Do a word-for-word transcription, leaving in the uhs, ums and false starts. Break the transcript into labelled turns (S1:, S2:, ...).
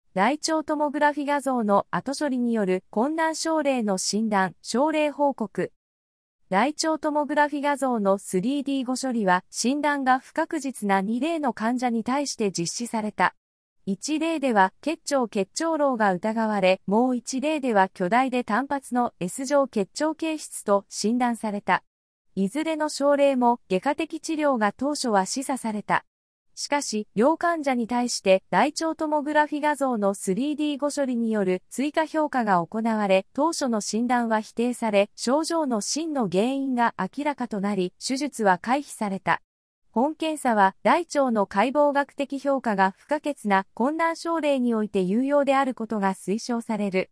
S1: 大腸トモグラフィ画像の後処理による困難症例の診断、症例報告。大腸トモグラフィ画像の スリーディー 誤処理は診断が不確実なに例の患者に対して実施された。いち例では結腸結腸瘻が疑われ、もういち例では巨大で単発の S 状結腸形質と診断された。いずれの症例も外科的治療が当初は示唆された。しかし、両患者に対して大腸トモグラフィ画像の スリーディー 誤処理による追加評価が行われ、当初の診断は否定され、症状の真の原因が明らかとなり、手術は回避された。本検査は大腸の解剖学的評価が不可欠な困難症例において有用であることが推奨される。